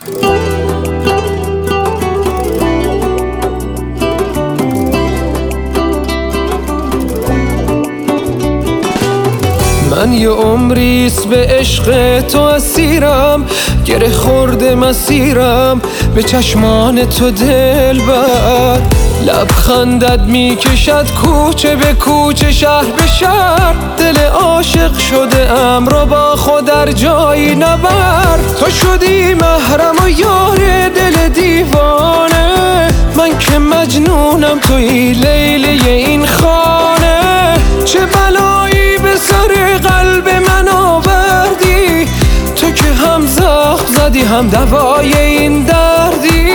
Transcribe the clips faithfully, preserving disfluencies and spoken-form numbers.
من یه عمریست به عشق تو اسیرم، گره خورده مسیرم به چشمان تو دلبر. لبخندت میکشد کوچه به کوچه، شهر به شهر، دل عاشق شده ام رو با خود در جایی نبر. تو شدی محرم و یار دل دیوانه، من که مجنونم توی لیلی این خانه. چه بلایی به سر قلب من آوردی، تو که هم زخم زدی هم دوای این دردی.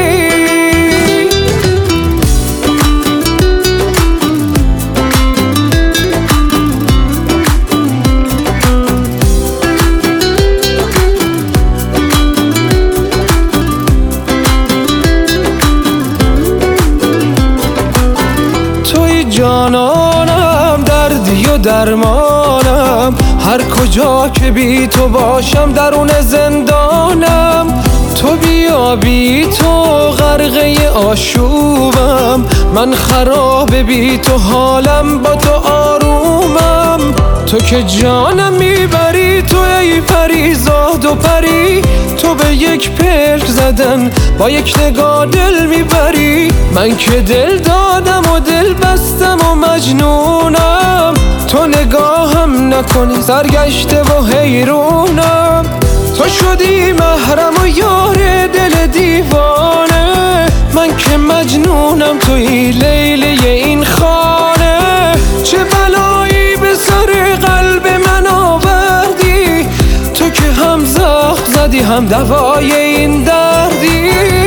توی جانانم، دردی و درمانم، هر کجا که بی تو باشم درون زندانم. تو بیا بی تو غرقه آشوبم، من خراب بی تو حالم با تو آرومم. تو که جانم میبری تو ای پریزاد و پری، تو به یک پلک زدن با یک نگاه دل میبری. من که دل دادم و دل بستم و مجنونم، تو نگاهم نکنی سرگشته و حیرونم. تو شدی محرم و یار دل دیوانه، من که مجنونم توی لیلی این خانه. چه بلایی به سر قلب من آوردی، تو که هم زخم زدی هم دوای این دردی.